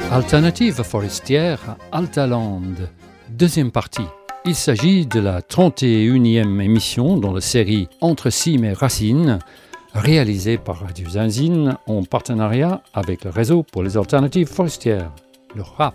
Alternative forestière Altaland, deuxième partie. Il s'agit de la 31e émission dans la série Entre cimes et racines, réalisée par Radio Zinzine en partenariat avec le Réseau pour les alternatives forestières, le RAF.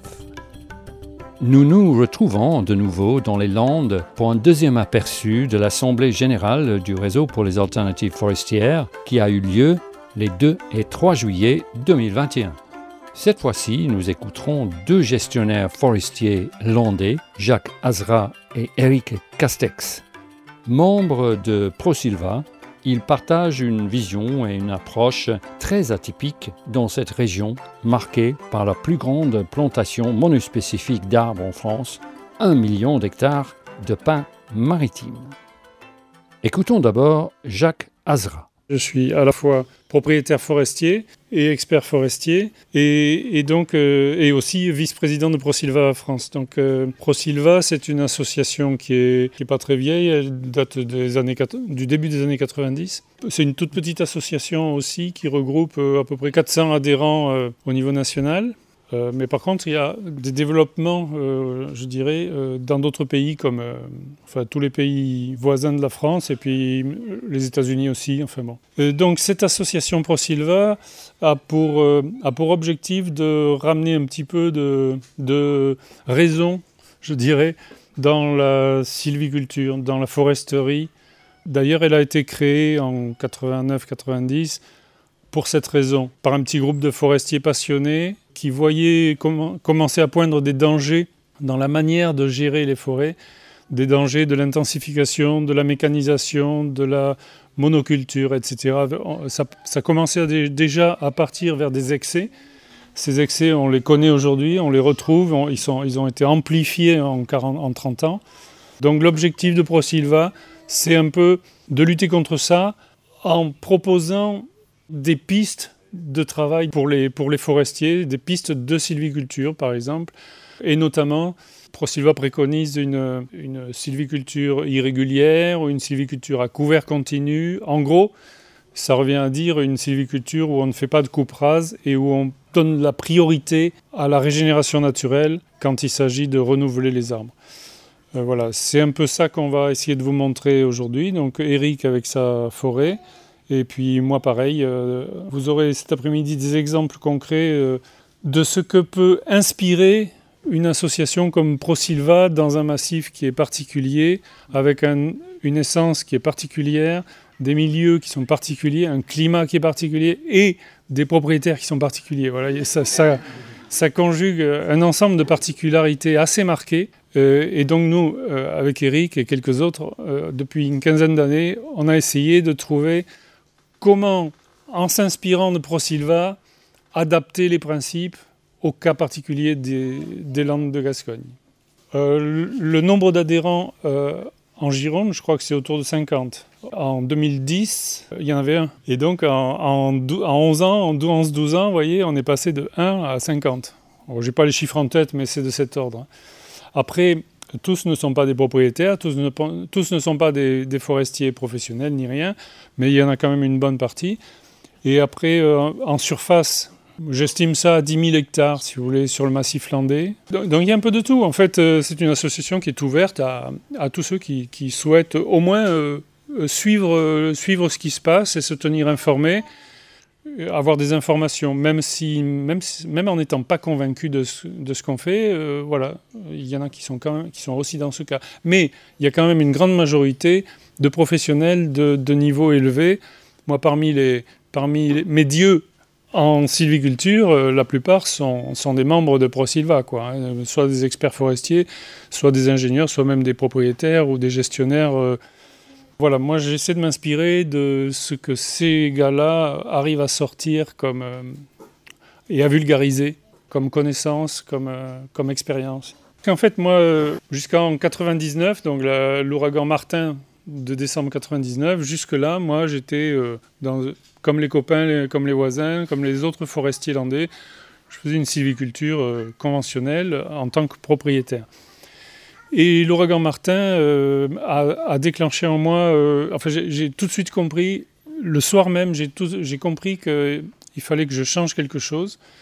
Nous nous retrouvons de nouveau dans les Landes pour un deuxième aperçu de l'Assemblée générale du Réseau pour les alternatives forestières qui a eu lieu les 2 et 3 juillet 2021. Cette fois-ci, nous écouterons deux gestionnaires forestiers landais, Jacques Azra et Eric Castex. Membres de ProSilva, ils partagent une vision et une approche très atypique dans cette région, marquée par la plus grande plantation monospécifique d'arbres en France, 1 million d'hectares de pins maritimes. Écoutons d'abord Jacques Azra. Je suis à la fois propriétaire forestier et expert forestier et aussi vice-président de ProSilva France. Donc ProSilva, c'est une association qui est pas très vieille, elle date du début des années 90. C'est une toute petite association aussi qui regroupe à peu près 400 adhérents au niveau national. Mais par contre, il y a des développements, je dirais, dans d'autres pays comme tous les pays voisins de la France et puis les États-Unis aussi. Donc cette association ProSilva a pour objectif de ramener un petit peu de raison, je dirais, dans la sylviculture, dans la foresterie. D'ailleurs, elle a été créée en 89-90 pour cette raison, par un petit groupe de forestiers passionnés qui voyaient commencer à poindre des dangers dans la manière de gérer les forêts, des dangers de l'intensification, de la mécanisation, de la monoculture, etc. Ça commençait déjà à partir vers des excès. Ces excès, on les connaît aujourd'hui, on les retrouve, ils ont été amplifiés en 30 ans. Donc l'objectif de ProSilva, c'est un peu de lutter contre ça en proposant des pistes de travail pour les forestiers, des pistes de sylviculture par exemple, et notamment ProSilva préconise une sylviculture irrégulière ou une sylviculture à couvert continu. En gros, ça revient à dire une sylviculture où on ne fait pas de coupe rase et où on donne la priorité à la régénération naturelle quand il s'agit de renouveler les arbres. Voilà, c'est un peu ça qu'on va essayer de vous montrer aujourd'hui. Donc Eric avec sa forêt. Et puis moi pareil, vous aurez cet après-midi des exemples concrets de ce que peut inspirer une association comme ProSilva dans un massif qui est particulier, avec une essence qui est particulière, des milieux qui sont particuliers, un climat qui est particulier et des propriétaires qui sont particuliers. Voilà, et ça conjugue un ensemble de particularités assez marquées. Et donc nous, avec Eric et quelques autres, depuis une quinzaine d'années, on a essayé de trouver comment, en s'inspirant de ProSilva, adapter les principes au cas particulier des Landes de Gascogne. Le nombre d'adhérents en Gironde, je crois que c'est autour de 50. En 2010, il y en avait un. Et donc en 11 ans, en 11-12 ans, vous voyez, on est passé de 1 à 50. Bon, je n'ai pas les chiffres en tête, mais c'est de cet ordre. Après, tous ne sont pas des propriétaires, tous ne sont pas des forestiers professionnels ni rien, mais il y en a quand même une bonne partie. Et après, en surface, j'estime ça à 10 000 hectares, si vous voulez, sur le massif landais. Donc il y a un peu de tout. En fait, c'est une association qui est ouverte à tous ceux qui souhaitent au moins suivre ce qui se passe et se tenir informés, avoir des informations, même en n'étant pas convaincus de ce qu'on fait. Voilà, il y en a qui sont aussi dans ce cas. Mais il y a quand même une grande majorité de professionnels de niveau élevé. Moi, parmi mes dieux en sylviculture, la plupart sont des membres de ProSilva, quoi, hein, soit des experts forestiers, soit des ingénieurs, soit même des propriétaires ou des gestionnaires. Voilà, moi j'essaie de m'inspirer de ce que ces gars-là arrivent à sortir et à vulgariser comme connaissance, comme expérience. En fait, moi, jusqu'en 99, donc l'ouragan Martin de décembre 99, jusque-là, moi j'étais comme les copains, comme les voisins, comme les autres forestiers landais, je faisais une sylviculture conventionnelle en tant que propriétaire. Et l'ouragan Martin a déclenché en moi... j'ai tout de suite compris, le soir même, j'ai compris qu'il fallait que je change quelque chose.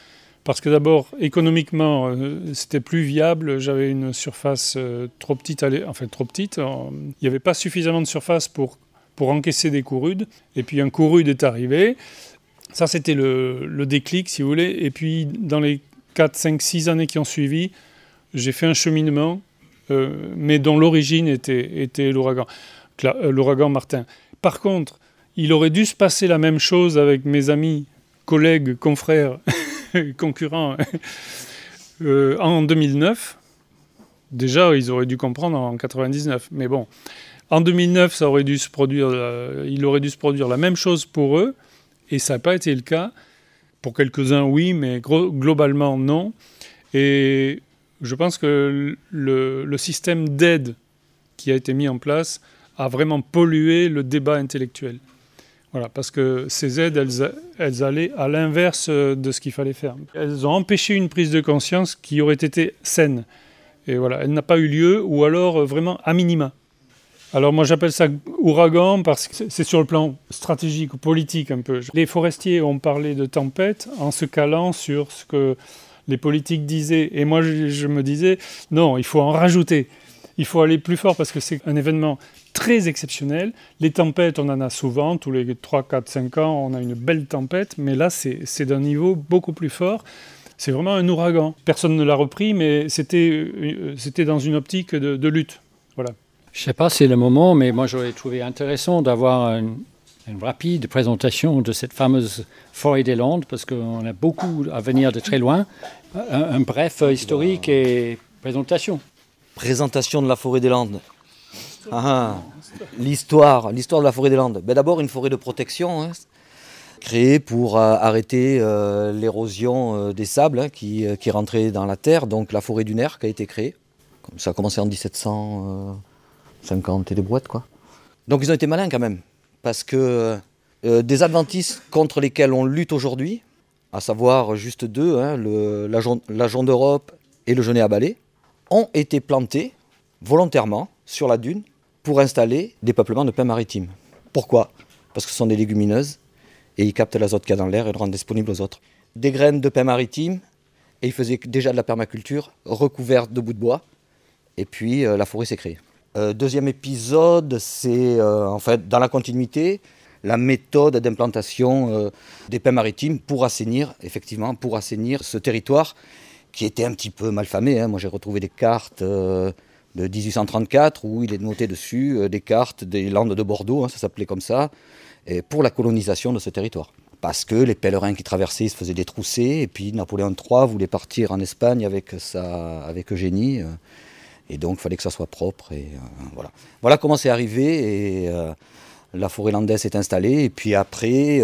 Parce que d'abord, économiquement, c'était plus viable. J'avais une surface trop petite, trop petite. Il n'y avait pas suffisamment de surface pour encaisser des coups rudes. Et puis un coup rude est arrivé. Ça, c'était le déclic, si vous voulez. Et puis, dans les 4, 5, 6 années qui ont suivi, j'ai fait un cheminement, mais dont l'origine était l'ouragan Martin. Par contre, il aurait dû se passer la même chose avec mes amis, collègues, confrères, concurrents en 2009. Déjà, ils auraient dû comprendre en 99. Mais bon, en 2009, il aurait dû se produire la même chose pour eux. Et ça n'a pas été le cas. Pour quelques-uns, oui, mais globalement, non. Et je pense que le système d'aide qui a été mis en place a vraiment pollué le débat intellectuel. Voilà, parce que ces aides, elles allaient à l'inverse de ce qu'il fallait faire. Elles ont empêché une prise de conscience qui aurait été saine. Et voilà, elle n'a pas eu lieu, ou alors vraiment à minima. Alors moi j'appelle ça ouragan parce que c'est sur le plan stratégique ou politique un peu. Les forestiers ont parlé de tempête en se calant sur ce que les politiques disaient. Et moi je me disais, non, il faut en rajouter. Il faut aller plus fort parce que c'est un événement très exceptionnel. Les tempêtes, on en a souvent, tous les 3, 4, 5 ans, on a une belle tempête. Mais là, c'est d'un niveau beaucoup plus fort. C'est vraiment un ouragan. Personne ne l'a repris, mais c'était dans une optique de lutte. Voilà. Je ne sais pas si c'est le moment, mais moi j'aurais trouvé intéressant d'avoir une rapide présentation de cette fameuse forêt des Landes, parce qu'on a beaucoup à venir de très loin. Un bref historique et présentation. Présentation de la forêt des Landes. L'histoire de la forêt des Landes. Ben d'abord, une forêt de protection, créée pour arrêter l'érosion des sables qui rentraient dans la terre. Donc la forêt dunaire qui a été créée. Ça a commencé en 1750 et des brouettes, quoi. Donc ils ont été malins quand même. Parce que des adventices contre lesquels on lutte aujourd'hui, à savoir juste deux, la jaune d'Europe et le genêt à balai, ont été plantés volontairement sur la dune pour installer des peuplements de pins maritimes. Pourquoi ? Parce que ce sont des légumineuses et ils captent l'azote qu'il y a dans l'air et le rendent disponible aux autres. Des graines de pins maritimes, et ils faisaient déjà de la permaculture recouverte de bouts de bois, et puis la forêt s'est créée. Deuxième épisode, c'est en fait dans la continuité, la méthode d'implantation des pins maritimes pour assainir ce territoire qui était un petit peu malfamé. Moi j'ai retrouvé des cartes de 1834 où il est noté dessus des cartes des Landes de Bordeaux, ça s'appelait comme ça, et pour la colonisation de ce territoire. Parce que les pèlerins qui traversaient se faisaient détrousser, et puis Napoléon III voulait partir en Espagne avec Eugénie, et donc il fallait que ça soit propre. Et voilà. Voilà comment c'est arrivé, et la forêt landaise s'est installée, et puis après...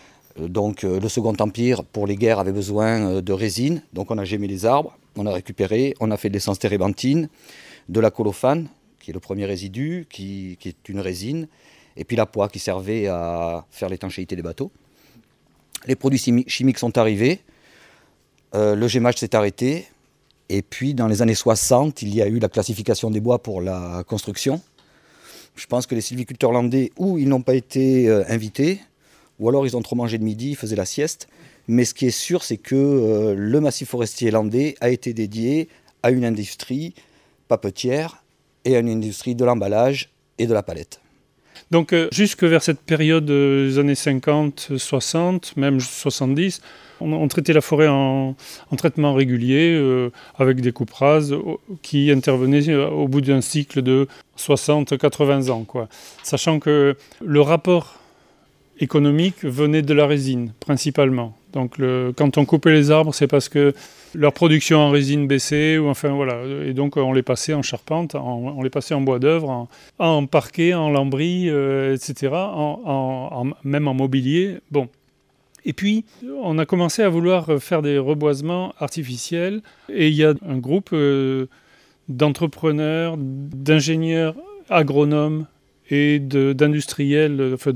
le Second Empire, pour les guerres, avait besoin de résine. Donc on a gémé les arbres, on a récupéré, on a fait de l'essence térébenthine, de la colophane, qui est le premier résidu, qui est une résine, et puis la poix qui servait à faire l'étanchéité des bateaux. Les produits chimiques sont arrivés, le gémage s'est arrêté, et puis dans les années 60, il y a eu la classification des bois pour la construction. Je pense que les sylviculteurs landais, ou ils n'ont pas été invités, ou alors ils ont trop mangé de midi, ils faisaient la sieste. Mais ce qui est sûr, c'est que le massif forestier landais a été dédié à une industrie papetière et à une industrie de l'emballage et de la palette. Donc jusque vers cette période des années 50, 60, même 70, on traitait la forêt en traitement régulier avec des coupes rases qui intervenaient au bout d'un cycle de 60-80 ans, quoi. Sachant que le rapport économique venait de la résine, principalement. Donc quand on coupait les arbres, c'est parce que leur production en résine baissait, et donc on les passait en charpente, on les passait en bois d'œuvre, en parquet, en lambris, etc., même en mobilier. Bon. Et puis, on a commencé à vouloir faire des reboisements artificiels, et il y a un groupe d'entrepreneurs, d'ingénieurs, agronomes, et d'industriels,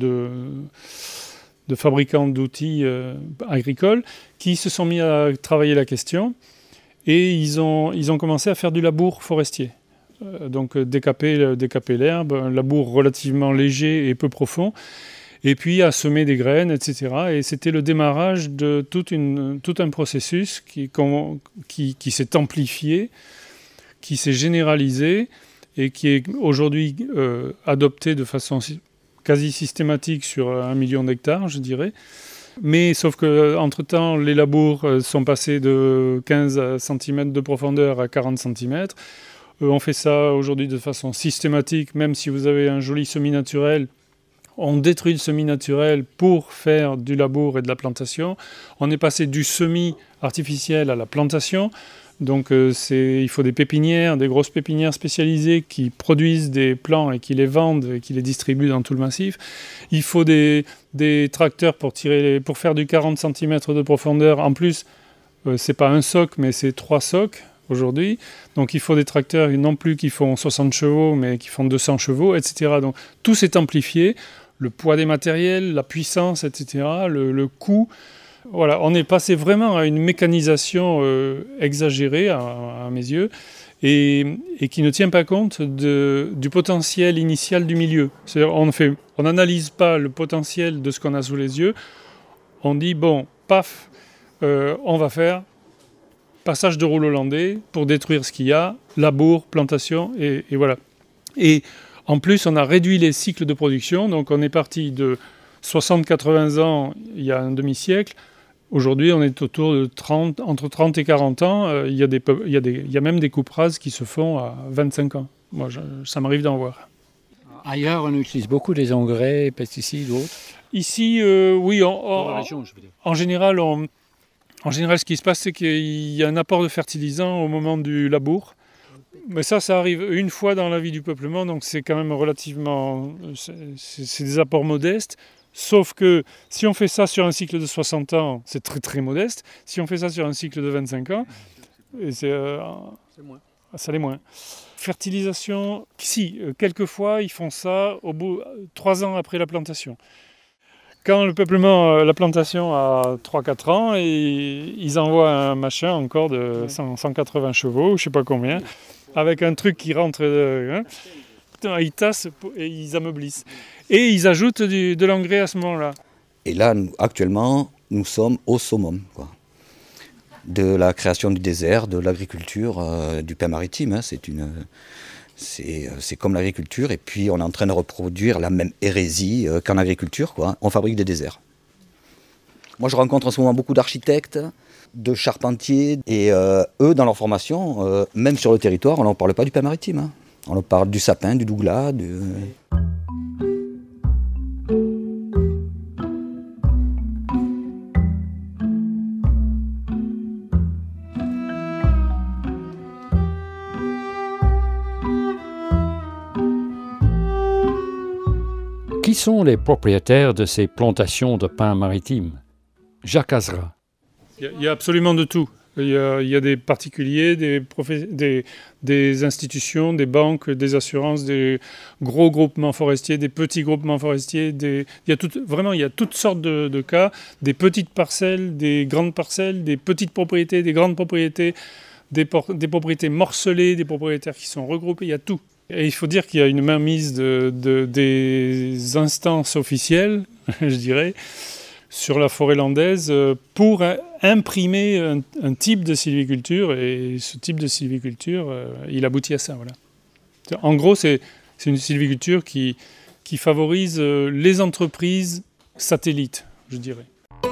de fabricants d'outils agricoles qui se sont mis à travailler la question et ils ont commencé à faire du labour forestier. Donc décaper l'herbe, un labour relativement léger et peu profond. et puis à semer des graines, etc. Et c'était le démarrage de tout un processus qui s'est amplifié, qui s'est généralisé et qui est aujourd'hui adopté de façon quasi systématique sur 1 million d'hectares, je dirais. Mais sauf qu'entre-temps, les labours sont passés de 15 cm de profondeur à 40 cm. On fait ça aujourd'hui de façon systématique, même si vous avez un joli semis naturel. On détruit le semis naturel pour faire du labour et de la plantation. On est passé du semis artificiel à la plantation. Donc il faut des pépinières, des grosses pépinières spécialisées qui produisent des plants et qui les vendent et qui les distribuent dans tout le massif. Il faut des tracteurs pour faire du 40 cm de profondeur. En plus, c'est pas un soc, mais c'est 3 socs aujourd'hui. Donc il faut des tracteurs non plus qui font 60 chevaux, mais qui font 200 chevaux, etc. Donc tout s'est amplifié. Le poids des matériels, la puissance, etc., le coût. Voilà, on est passé vraiment à une mécanisation exagérée à mes yeux et qui ne tient pas compte du potentiel initial du milieu. C'est-à-dire on n'analyse pas le potentiel de ce qu'on a sous les yeux. On dit, bon, paf, on va faire passage de rouleau hollandais pour détruire ce qu'il y a, labour, plantation, et voilà. Et en plus, on a réduit les cycles de production, donc on est parti de 60-80 ans il y a un demi-siècle. Aujourd'hui, on est autour de entre 30 et 40 ans. Il y a même des coupes rases qui se font à 25 ans. Moi, ça m'arrive d'en voir. Ailleurs, on utilise beaucoup des engrais, pesticides ou autres. Ici, oui. Dans la région, je veux dire. En général, ce qui se passe, c'est qu'il y a un apport de fertilisant au moment du labour. Mais ça arrive une fois dans la vie du peuplement, donc c'est quand même relativement... C'est des apports modestes. Sauf que si on fait ça sur un cycle de 60 ans, c'est très très modeste. Si on fait ça sur un cycle de 25 ans, moins. Ça l'est moins. Fertilisation, si, quelquefois ils font ça au bout 3 ans après la plantation. Quand le peuplement, la plantation a 3-4 ans, et ils envoient un machin encore de 180 chevaux, je ne sais pas combien, avec un truc qui rentre... ils tassent et ils ameublissent. Et ils ajoutent de l'engrais à ce moment-là. Et là, actuellement, nous sommes au summum, quoi. De la création du désert, de l'agriculture, du pain maritime. Hein. C'est comme l'agriculture, et puis on est en train de reproduire la même hérésie qu'en agriculture, quoi. On fabrique des déserts. Moi, je rencontre en ce moment beaucoup d'architectes, de charpentiers, et eux, dans leur formation, même sur le territoire, on ne parle pas du pain maritime. Hein. On parle du sapin, du douglas, Qui sont les propriétaires de ces plantations de pin maritime? Jacques Azra. Il y a absolument de tout. Il y a des particuliers, des institutions, des banques, des assurances, des gros groupements forestiers, des petits groupements forestiers. Il y a toutes sortes de cas, des petites parcelles, des grandes parcelles, des petites propriétés, des grandes propriétés, des propriétés morcelées, des propriétaires qui sont regroupés, il y a tout. Et il faut dire qu'il y a une mainmise des instances officielles, je dirais, sur la forêt landaise pour imprimer un type de sylviculture, et ce type de sylviculture, il aboutit à ça. Voilà. En gros, c'est une sylviculture qui favorise les entreprises satellites, je dirais.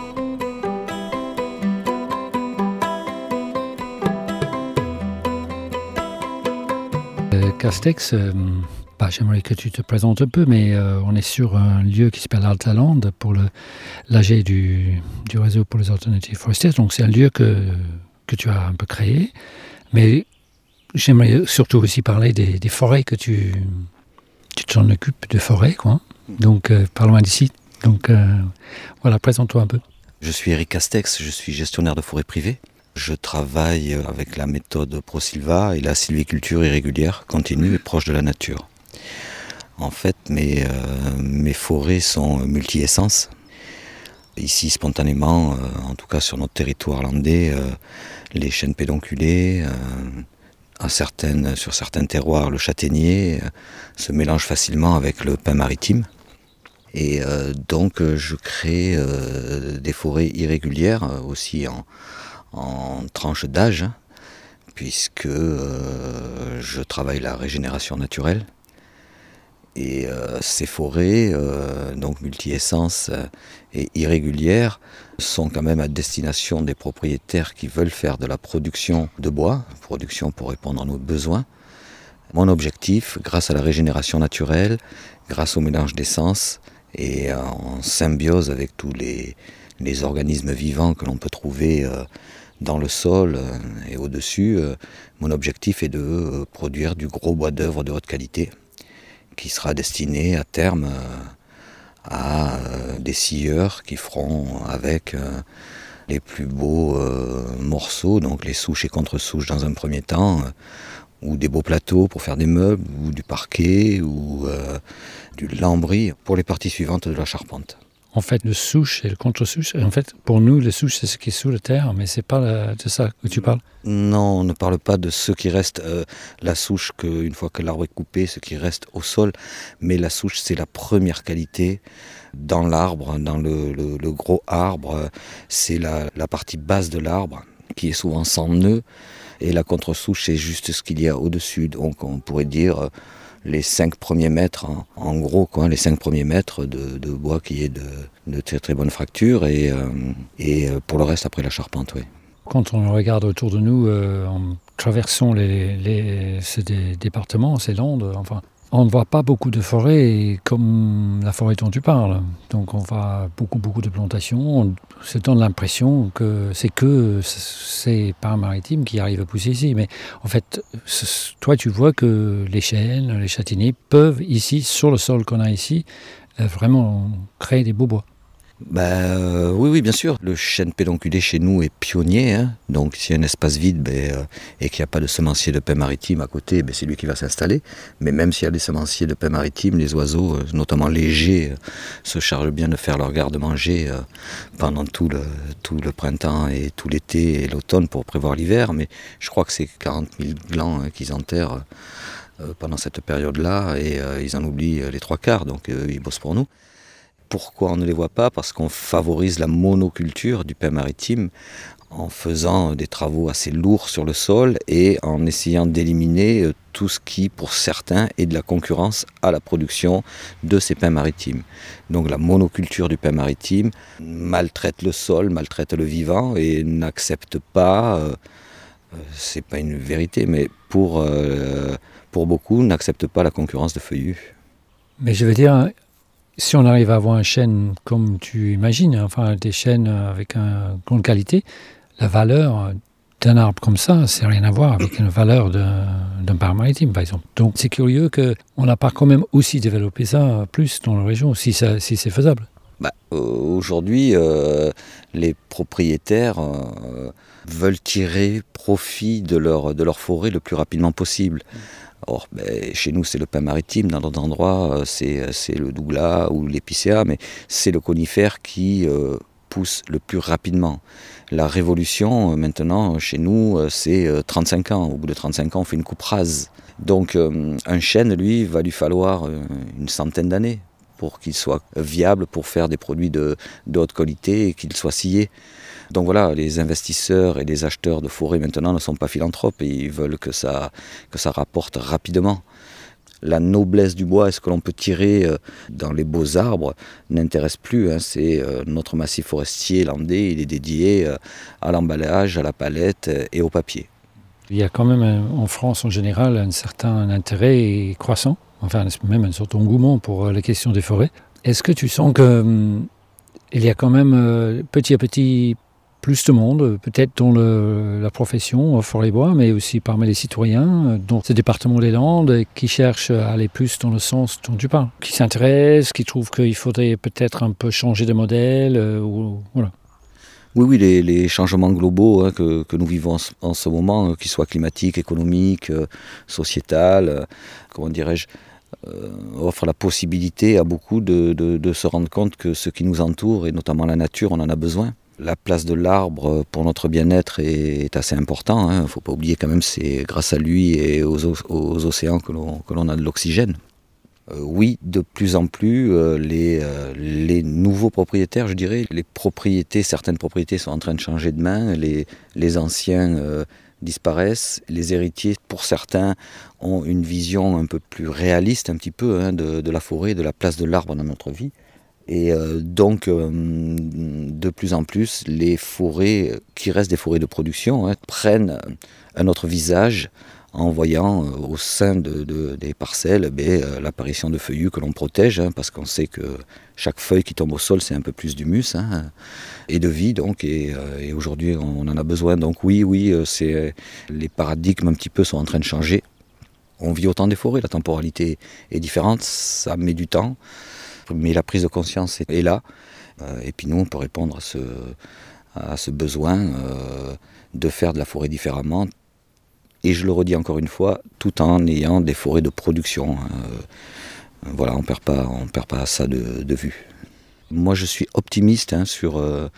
Castex, j'aimerais que tu te présentes un peu, mais on est sur un lieu qui s'appelle Altaland pour l'AG du réseau pour les alternatives forestières. Donc c'est un lieu que tu as un peu créé, mais j'aimerais surtout aussi parler des forêts que tu t'en occupes, de forêts, quoi. Donc pas loin d'ici. Donc voilà, présente-toi un peu. Je suis Eric Castex, je suis gestionnaire de forêts privées. Je travaille avec la méthode ProSylva et la sylviculture irrégulière, continue et proche de la nature. En fait, mes forêts sont multi-essences. Ici, spontanément, en tout cas sur notre territoire landais, les chênes pédonculés, sur certains terroirs, le châtaignier se mélange facilement avec le pin maritime. Et donc je crée des forêts irrégulières aussi en tranches d'âge, puisque je travaille la régénération naturelle. Et ces forêts, donc multi-essences et irrégulières, sont quand même à destination des propriétaires qui veulent faire de la production de bois, production pour répondre à nos besoins. Mon objectif, grâce à la régénération naturelle, grâce au mélange d'essences et en symbiose avec tous les organismes vivants que l'on peut trouver dans le sol et au-dessus, mon objectif est de produire du gros bois d'œuvre de haute qualité, qui sera destiné à terme à des scieurs qui feront avec les plus beaux morceaux, donc les souches et contre-souches dans un premier temps, ou des beaux plateaux pour faire des meubles, ou du parquet, ou du lambris pour les parties suivantes de la charpente. En fait, le souche et le contre-souche, en fait, pour nous, le souche, c'est ce qui est sous la terre, mais c'est pas de ça que tu parles. Non, on ne parle pas de ce qui reste, la souche, une fois que l'arbre est coupé, ce qui reste au sol, mais la souche, c'est la première qualité dans l'arbre, dans le gros arbre, c'est la partie basse de l'arbre, qui est souvent sans nœud, et la contre-souche, c'est juste ce qu'il y a au-dessus, donc on pourrait dire les 5 premiers mètres, en gros, les 5 premiers mètres de bois qui est de très très bonne fracture, et pour le reste, après la charpente, oui. Quand on regarde autour de nous, en traversant ces départements, ces landes, enfin, on ne voit pas beaucoup de forêts comme la forêt dont tu parles. Donc on voit beaucoup de plantations. On se donne l'impression que ces parcs maritimes qui arrivent à pousser ici. Mais en fait, toi tu vois que les chênes, les châtaigniers peuvent ici, sur le sol qu'on a ici, vraiment créer des beaux bois. Oui, bien sûr. Le chêne pédonculé chez nous est pionnier. Donc s'il y a un espace vide et qu'il n'y a pas de semencier de pins maritimes à côté, c'est lui qui va s'installer. Mais même s'il y a des semenciers de pins maritimes, les oiseaux, notamment les geais, se chargent bien de faire leur garde-manger pendant tout le printemps et tout l'été et l'automne pour prévoir l'hiver. Mais je crois que c'est 40 000 glands qu'ils enterrent pendant cette période-là, et ils en oublient les 3/4, donc ils bossent pour nous. Pourquoi on ne les voit pas ? Parce qu'on favorise la monoculture du pin maritime en faisant des travaux assez lourds sur le sol et en essayant d'éliminer tout ce qui, pour certains, est de la concurrence à la production de ces pins maritimes. Donc la monoculture du pin maritime maltraite le sol, maltraite le vivant et n'accepte pas, c'est pas une vérité, mais pour beaucoup, n'accepte pas la concurrence de feuillus. Mais je veux dire, si on arrive à avoir un chêne comme tu imagines, enfin des chênes avec une grande qualité, la valeur d'un arbre comme ça, c'est rien à voir avec la valeur d'un parc maritime, par exemple. Donc c'est curieux qu'on n'a pas quand même aussi développé ça plus dans la région, si c'est faisable. Aujourd'hui, les propriétaires veulent tirer profit de leur forêt le plus rapidement possible. Or, chez nous, c'est le pin maritime. Dans d'autres endroits, c'est le douglas ou l'épicéa, mais c'est le conifère qui pousse le plus rapidement. La révolution, maintenant, chez nous, c'est 35 ans. Au bout de 35 ans, on fait une coupe rase. Donc, un chêne, lui, va lui falloir une centaine d'années pour qu'il soit viable pour faire des produits de haute qualité et qu'il soit scié. Donc voilà, les investisseurs et les acheteurs de forêt maintenant ne sont pas philanthropes et ils veulent que ça rapporte rapidement. La noblesse du bois et ce que l'on peut tirer dans les beaux arbres n'intéresse plus. C'est notre massif forestier landais, il est dédié à l'emballage, à la palette et au papier. Il y a quand même en France en général un certain intérêt croissant, enfin même un certain engouement pour la question des forêts. Est-ce que tu sens qu'il y a quand même petit à petit plus de monde, peut-être dans la profession forêt-bois, mais aussi parmi les citoyens, dans ce département des Landes, qui cherchent à aller plus dans le sens dont tu parles, qui s'intéressent, qui trouvent qu'il faudrait peut-être un peu changer de modèle, voilà. Oui, les changements globaux que nous vivons en ce moment, qu'ils soient climatiques, économiques, sociétales, comment dirais-je, offrent la possibilité à beaucoup de se rendre compte que ce qui nous entoure, et notamment la nature, on en a besoin. La place de l'arbre pour notre bien-être est assez important. Il ne faut pas oublier quand même, c'est grâce à lui et aux océans que l'on a de l'oxygène. Oui, de plus en plus, les nouveaux propriétaires, je dirais, certaines propriétés sont en train de changer de main, les anciens disparaissent, les héritiers, pour certains, ont une vision un peu plus réaliste, un petit peu, de la forêt, de la place de l'arbre dans notre vie. Et donc, de plus en plus, les forêts, qui restent des forêts de production, prennent un autre visage, en voyant au sein des parcelles l'apparition de feuillus que l'on protège, parce qu'on sait que chaque feuille qui tombe au sol, c'est un peu plus d'humus, et de vie, donc, et aujourd'hui on en a besoin. Donc oui, les paradigmes un petit peu sont en train de changer. On vit au temps des forêts, la temporalité est différente, ça met du temps, mais la prise de conscience est là, et puis nous on peut répondre à ce besoin de faire de la forêt différemment. Et je le redis encore une fois, tout en ayant des forêts de production. Voilà, on perd pas ça de vue. Moi, je suis optimiste sur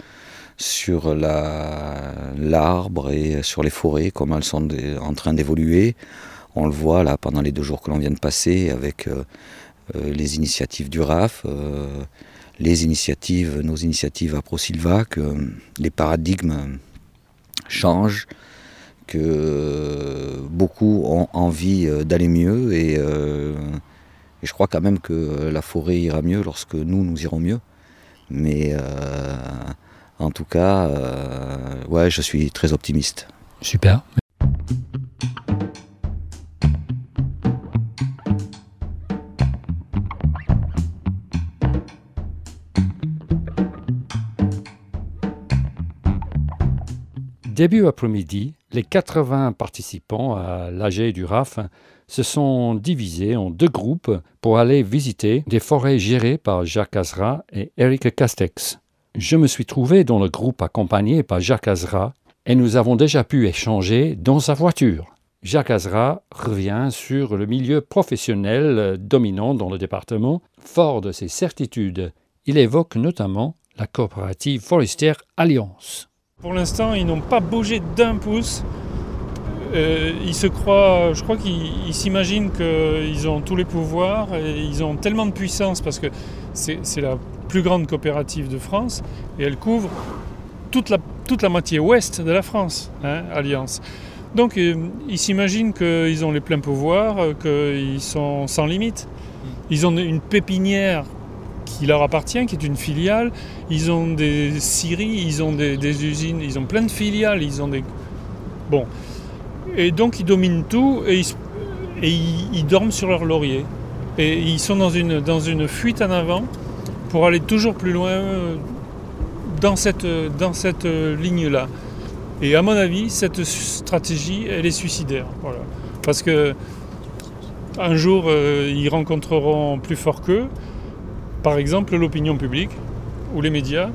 l'arbre et sur les forêts, comment elles sont en train d'évoluer. On le voit là pendant les 2 jours que l'on vient de passer avec les initiatives du RAF, nos initiatives à ProSilva, que les paradigmes changent, que beaucoup ont envie d'aller mieux et je crois quand même que la forêt ira mieux lorsque nous irons mieux. Mais en tout cas, je suis très optimiste. Super. Début après-midi, les 80 participants à l'AG du RAF se sont divisés en 2 groupes pour aller visiter des forêts gérées par Jacques Azra et Eric Castex. Je me suis trouvé dans le groupe accompagné par Jacques Azra et nous avons déjà pu échanger dans sa voiture. Jacques Azra revient sur le milieu professionnel dominant dans le département. Fort de ses certitudes, il évoque notamment la coopérative forestière Alliance. Pour l'instant, ils n'ont pas bougé d'un pouce. Je crois qu'ils s'imaginent qu'ils ont tous les pouvoirs et ils ont tellement de puissance parce que c'est la plus grande coopérative de France et elle couvre toute la moitié ouest de la France, Alliance. Donc ils s'imaginent qu'ils ont les pleins pouvoirs, qu'ils sont sans limite. Ils ont une pépinière qui leur appartient, qui est une filiale. Ils ont des scieries, ils ont des usines, ils ont plein de filiales, Bon. Et donc ils dominent tout et ils dorment sur leur laurier. Et ils sont dans une fuite en avant pour aller toujours plus loin dans cette ligne-là. Et à mon avis, cette stratégie, elle est suicidaire. Voilà. Parce que un jour, ils rencontreront plus fort qu'eux, par exemple l'opinion publique ou les médias,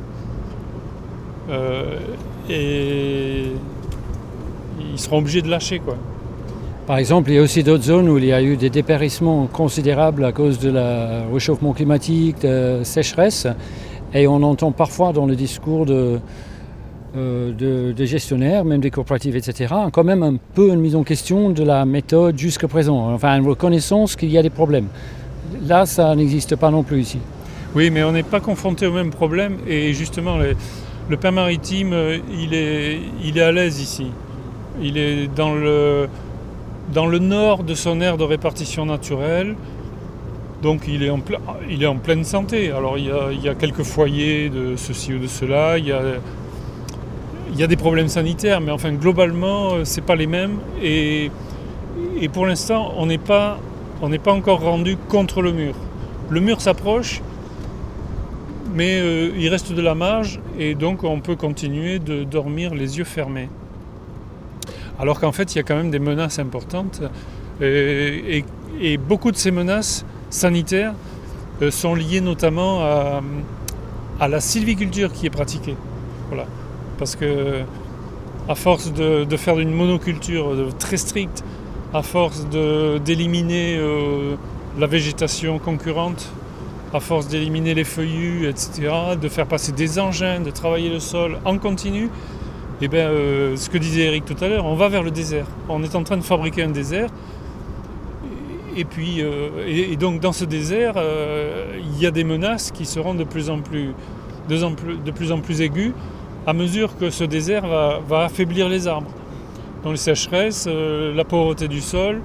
et ils seront obligés de lâcher, quoi. Par exemple, il y a aussi d'autres zones où il y a eu des dépérissements considérables à cause de le réchauffement climatique, de sécheresse, et on entend parfois dans le discours de gestionnaires, même des coopératives, etc., quand même un peu une mise en question de la méthode jusqu'à présent, enfin une reconnaissance qu'il y a des problèmes. Là, ça n'existe pas non plus ici. Oui, mais on n'est pas confronté au même problème et justement, le pin maritime, il est à l'aise ici. Il est dans le nord de son aire de répartition naturelle, donc il est en pleine santé. Alors il y a quelques foyers de ceci ou de cela, il y a des problèmes sanitaires, mais enfin globalement, c'est pas les mêmes. Et pour l'instant, on n'est pas encore rendu contre le mur. Le mur s'approche, mais il reste de la marge et donc on peut continuer de dormir les yeux fermés. Alors qu'en fait, il y a quand même des menaces importantes et beaucoup de ces menaces sanitaires sont liées notamment à la sylviculture qui est pratiquée. Voilà. Parce que à force de faire une monoculture très stricte, à force d'éliminer la végétation concurrente, à force d'éliminer les feuillus, etc., de faire passer des engins, de travailler le sol en continu, et ce que disait Eric tout à l'heure, on va vers le désert. On est en train de fabriquer un désert puis, donc dans ce désert, il y a des menaces qui seront de plus en plus aiguës à mesure que ce désert va affaiblir les arbres. Dans les sécheresses, la pauvreté du sol,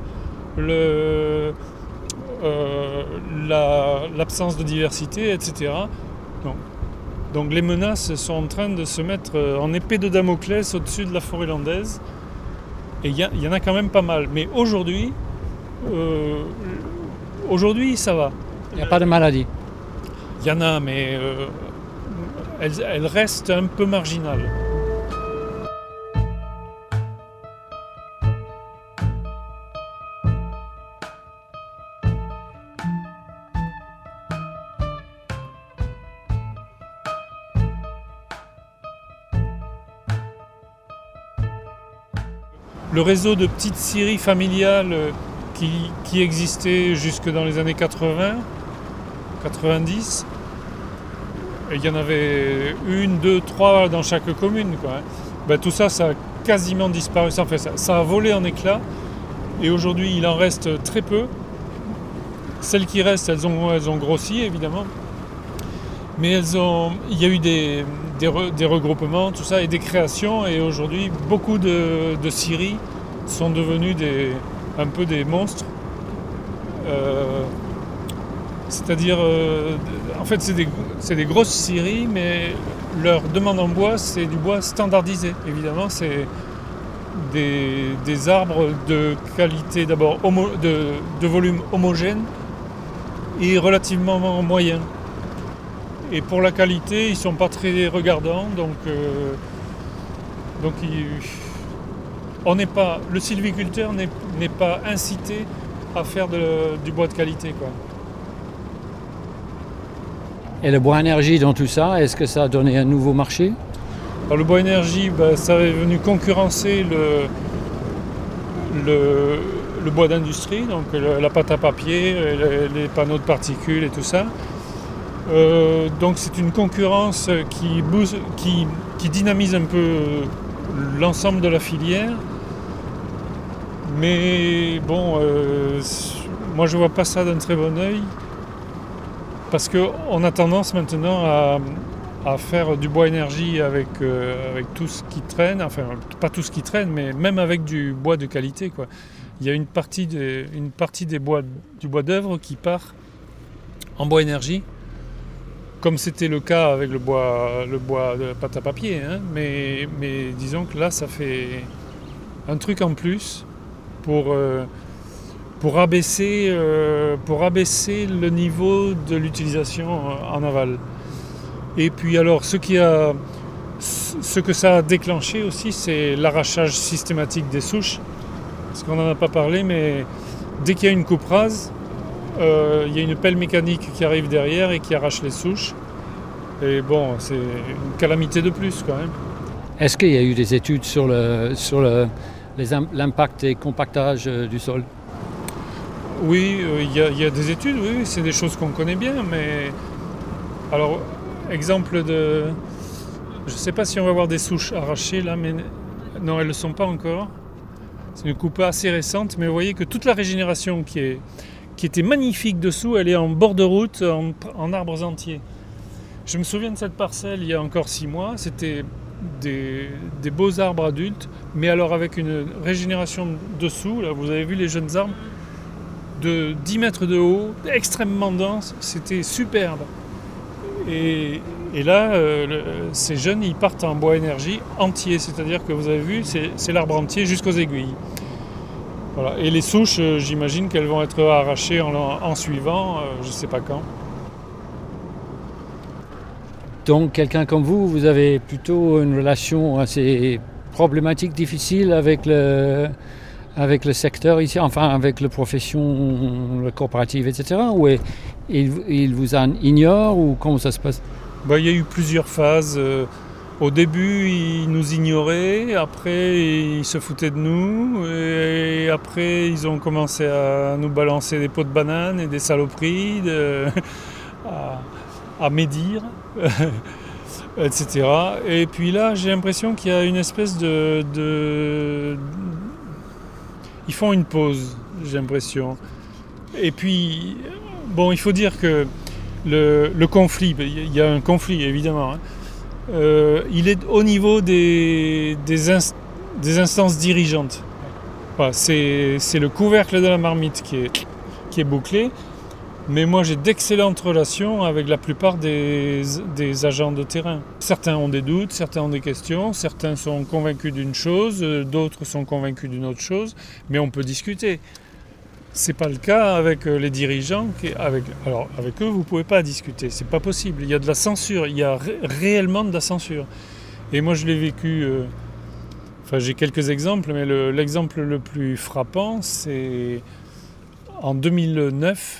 l'absence de diversité, etc. Donc les menaces sont en train de se mettre en épée de Damoclès au-dessus de la forêt landaise. Et il y en a quand même pas mal. Mais aujourd'hui, ça va. Il n'y a pas de maladie. Il y en a, mais elles restent un peu marginales. Le réseau de petites scieries familiales qui existait jusque dans les années 80, 90, il y en avait 1, 2, 3 dans chaque commune, quoi. Ben, tout ça, ça a quasiment disparu. Enfin, ça a volé en éclats. Et aujourd'hui, il en reste très peu. Celles qui restent, elles ont grossi, évidemment. Mais il y a eu des regroupements, tout ça, et des créations. Et aujourd'hui, beaucoup de scieries sont devenues un peu des monstres. C'est-à-dire, en fait, c'est des grosses scieries, mais leur demande en bois, c'est du bois standardisé. Évidemment, c'est des arbres de qualité, d'abord, de volume homogène et relativement moyen. Et pour la qualité, ils ne sont pas très regardants, donc le sylviculteur n'est pas incité à faire du bois de qualité, quoi. Et le bois énergie dans tout ça, est-ce que ça a donné un nouveau marché? Alors, le bois énergie, ça est venu concurrencer le bois d'industrie, donc la pâte à papier, les panneaux de particules et tout ça. Donc c'est une concurrence qui dynamise un peu l'ensemble de la filière. Mais bon, moi je vois pas ça d'un très bon œil. Parce qu'on a tendance maintenant à faire du bois énergie avec tout ce qui traîne, enfin pas tout ce qui traîne, mais même avec du bois de qualité, quoi. Il y a une partie du bois d'œuvre qui part en bois énergie, comme c'était le cas avec le bois de pâte à papier, hein. Mais disons que là ça fait un truc en plus pour abaisser le niveau de l'utilisation en aval. Et puis alors, ce que ça a déclenché aussi, c'est l'arrachage systématique des souches. Parce qu'on n'en a pas parlé, mais dès qu'il y a une coupe rase, il y a une pelle mécanique qui arrive derrière et qui arrache les souches. Et bon, c'est une calamité de plus quand même. Est-ce qu'il y a eu des études sur l'impact et compactage du sol? Oui, il y a des études, oui, c'est des choses qu'on connaît bien, mais... Alors, exemple de... Je ne sais pas si on va avoir des souches arrachées là, mais... Non, elles ne le sont pas encore. C'est une coupe assez récente, mais vous voyez que toute la régénération qui était magnifique dessous, elle est en bord de route, en arbres entiers. Je me souviens de cette parcelle il y a encore 6 mois, c'était des beaux arbres adultes, mais alors avec une régénération dessous, là vous avez vu les jeunes arbres, de 10 mètres de haut, extrêmement dense, c'était superbe. Et là, ces jeunes, ils partent en bois énergie entier, c'est-à-dire que vous avez vu, c'est l'arbre entier jusqu'aux aiguilles. Voilà. Et les souches, j'imagine qu'elles vont être arrachées en suivant, je ne sais pas quand. Donc, quelqu'un comme vous avez plutôt une relation assez problématique, difficile avec le secteur ici, enfin avec la profession, la coopérative, etc. Ou il vous ignore ou comment ça se passe? Il y a eu plusieurs phases. Au début, ils nous ignoraient, après ils se foutaient de nous, et après ils ont commencé à nous balancer des pots de bananes et des saloperies, à médire, etc. Et puis là, j'ai l'impression qu'il y a une espèce de... Ils font une pause, j'ai l'impression. Et puis, bon, il faut dire que le conflit, il y a un conflit évidemment, hein. Il est au niveau des instances dirigeantes. Voilà, c'est le couvercle de la marmite qui est bouclé. Mais moi, j'ai d'excellentes relations avec la plupart des agents de terrain. Certains ont des doutes, certains ont des questions, certains sont convaincus d'une chose, d'autres sont convaincus d'une autre chose, mais on peut discuter. C'est pas le cas avec les dirigeants. Alors, avec eux, vous pouvez pas discuter, c'est pas possible. Il y a de la censure, il y a réellement de la censure. Et moi, je l'ai vécu. Enfin, j'ai quelques exemples, mais l'exemple le plus frappant, c'est en 2009.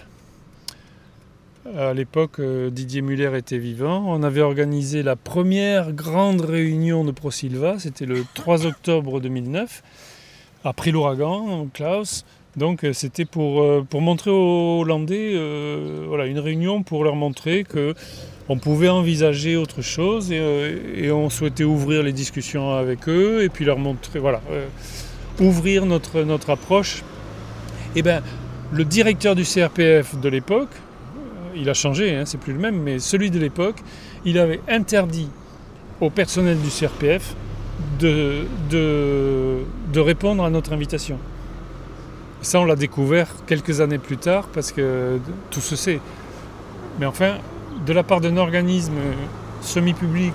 À l'époque, Didier Muller était vivant. On avait organisé la première grande réunion de ProSilva. C'était le 3 octobre 2009, après l'ouragan, Klaus. Donc c'était pour montrer aux Hollandais voilà, une réunion pour leur montrer qu'on pouvait envisager autre chose et on souhaitait ouvrir les discussions avec eux et puis leur montrer, voilà, ouvrir notre approche. Et bien, le directeur du CRPF de l'époque, il a changé, hein, c'est plus le même, mais celui de l'époque, il avait interdit au personnel du CRPF de répondre à notre invitation. Ça, on l'a découvert quelques années plus tard, parce que tout se sait. Mais enfin, de la part d'un organisme semi-public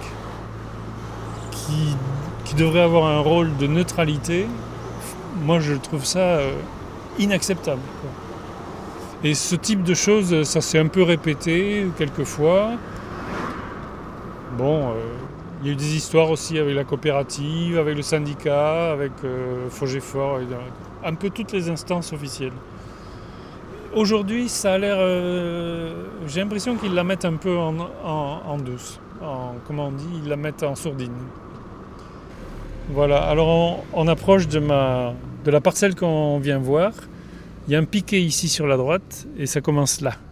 qui devrait avoir un rôle de neutralité, moi je trouve ça inacceptable, quoi. Et ce type de choses, ça s'est un peu répété quelquefois. Bon, il y a eu des histoires aussi avec la coopérative, avec le syndicat, avec Fogefort, un peu toutes les instances officielles. Aujourd'hui, ça a l'air... j'ai l'impression qu'ils la mettent un peu en douce. Comment on dit, ils la mettent en sourdine. Voilà, alors on approche de la parcelle qu'on vient voir. Il y a un piquet ici sur la droite et ça commence là.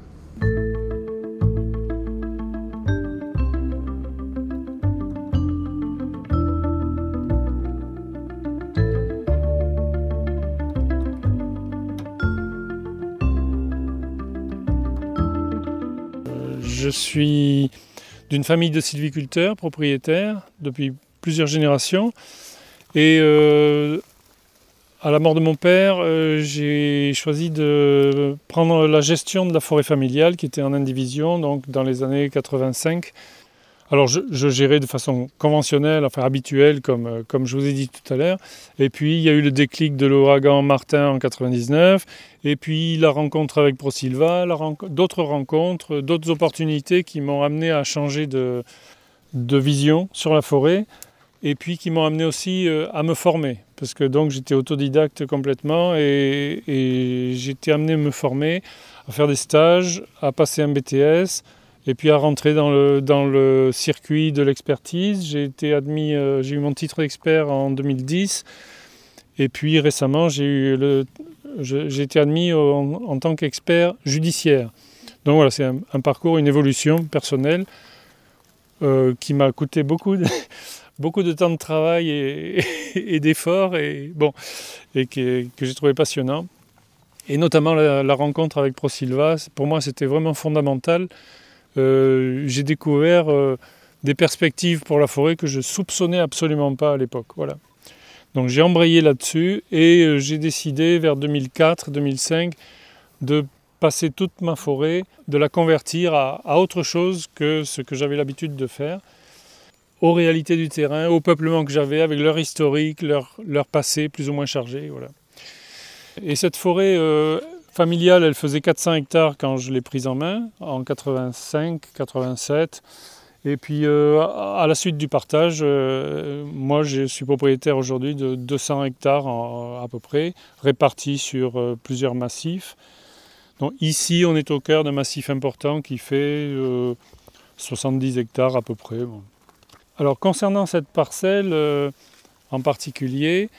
Je suis d'une famille de sylviculteurs, propriétaires, depuis plusieurs générations. Et à la mort de mon père, j'ai choisi de prendre la gestion de la forêt familiale qui était en indivision, donc dans les années 85. Alors je gérais de façon conventionnelle, enfin habituelle, comme je vous ai dit tout à l'heure. Et puis il y a eu le déclic de l'ouragan Martin en 99. Et puis la rencontre avec ProSilva, d'autres rencontres, d'autres opportunités qui m'ont amené à changer de vision sur la forêt. Et puis qui m'ont amené aussi à me former. Parce que donc j'étais autodidacte complètement et j'ai été amené à me former, à faire des stages, à passer un BTS et puis à rentrer dans le circuit de l'expertise. J'ai été admis, j'ai eu mon titre d'expert en 2010 et puis récemment j'ai été admis en tant qu'expert judiciaire. Donc voilà, c'est un parcours, une évolution personnelle qui m'a coûté beaucoup de temps de travail et d'efforts et que j'ai trouvé passionnant. Et notamment la rencontre avec ProSilva, pour moi c'était vraiment fondamental. J'ai découvert des perspectives pour la forêt que je soupçonnais absolument pas à l'époque. Voilà. Donc j'ai embrayé là-dessus et j'ai décidé vers 2004-2005 de passer toute ma forêt, de la convertir à autre chose que ce que j'avais l'habitude de faire, aux réalités du terrain, au peuplement que j'avais, avec leur historique, leur passé plus ou moins chargé. Voilà. Et cette forêt familiale, elle faisait 400 hectares quand je l'ai prise en main, en 85, 87. Et puis à la suite du partage, moi je suis propriétaire aujourd'hui de 200 hectares à peu près, répartis sur plusieurs massifs. Donc ici, on est au cœur d'un massif important qui fait 70 hectares à peu près. Bon. Alors concernant cette parcelle en particulier,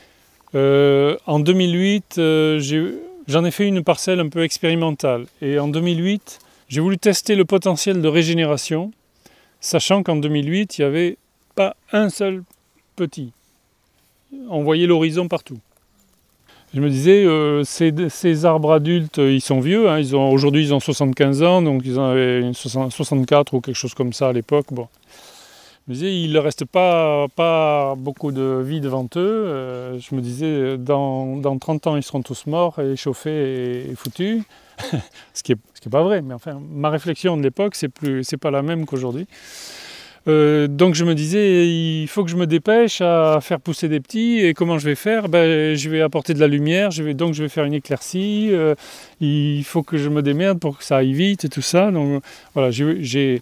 en 2008, j'en ai fait une parcelle un peu expérimentale. Et en 2008, j'ai voulu tester le potentiel de régénération, sachant qu'en 2008, il n'y avait pas un seul petit. On voyait l'horizon partout. Je me disais, ces arbres adultes, ils sont vieux, hein, aujourd'hui ils ont 75 ans, donc ils en avaient 64 ou quelque chose comme ça à l'époque. Bon. Je me disais, il ne leur reste pas beaucoup de vie devant eux. Je me disais, dans 30 ans, ils seront tous morts, et chauffés et foutus. Ce qui est pas vrai, mais enfin, ma réflexion de l'époque, c'est pas la même qu'aujourd'hui. Donc je me disais, il faut que je me dépêche à faire pousser des petits. Et comment je vais faire? Je vais apporter de la lumière, je vais faire une éclaircie. Il faut que je me démerde pour que ça aille vite et tout ça. Donc voilà, j'ai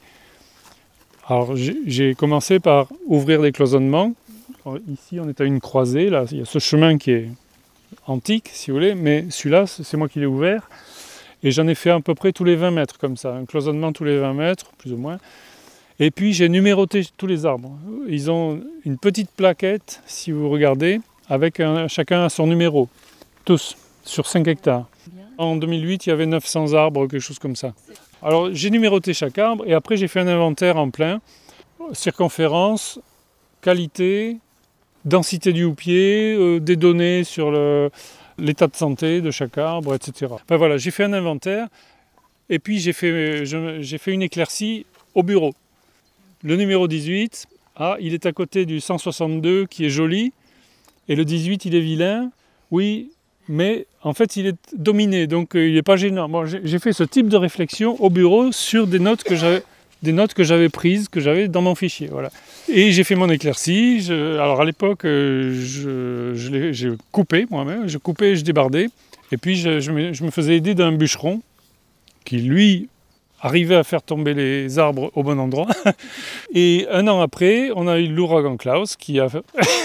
commencé par ouvrir des cloisonnements. Alors, ici, on est à une croisée. Là, il y a ce chemin qui est antique, si vous voulez, mais celui-là, c'est moi qui l'ai ouvert. Et j'en ai fait à peu près tous les 20 mètres, comme ça. Un cloisonnement tous les 20 mètres, plus ou moins. Et puis j'ai numéroté tous les arbres. Ils ont une petite plaquette, si vous regardez, avec chacun a son numéro. Tous, sur 5 hectares. En 2008, il y avait 900 arbres, quelque chose comme ça. Alors j'ai numéroté chaque arbre et après j'ai fait un inventaire en plein. Circonférence, qualité, densité du houppier, des données sur l'état de santé de chaque arbre, etc. Enfin voilà, j'ai fait un inventaire et puis j'ai fait une éclaircie au bureau. Le numéro 18, il est à côté du 162 qui est joli, et le 18 il est vilain, oui, mais en fait il est dominé, donc il n'est pas gênant. Bon, j'ai fait ce type de réflexion au bureau sur des notes que j'avais prises, que j'avais dans mon fichier. Voilà. Et j'ai fait mon éclaircie. Alors à l'époque, j'ai coupé moi-même, je débardais, et puis je me faisais aider d'un bûcheron qui lui arrivait à faire tomber les arbres au bon endroit. Et un an après, on a eu l'ouragan Klaus qui a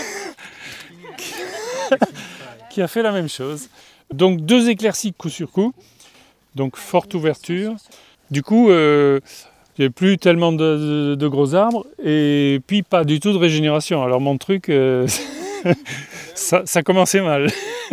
fait la même chose. Donc 2 éclaircies coup sur coup, donc forte ouverture. Du coup, il n'y avait plus tellement de gros arbres et puis pas du tout de régénération. Alors mon truc, ça commençait mal.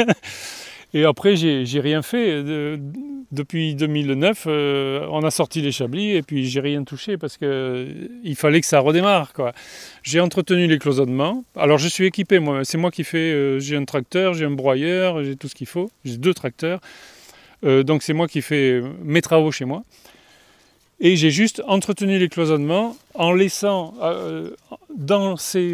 Et après, j'ai rien fait. Depuis 2009, on a sorti les chablis et puis j'ai rien touché parce qu'il fallait que ça redémarre, quoi. J'ai entretenu les cloisonnements. Alors je suis équipé, moi. C'est moi qui fais. J'ai un tracteur, j'ai un broyeur, j'ai tout ce qu'il faut. J'ai 2 tracteurs. Donc c'est moi qui fais mes travaux chez moi. Et j'ai juste entretenu les cloisonnements en laissant dans ces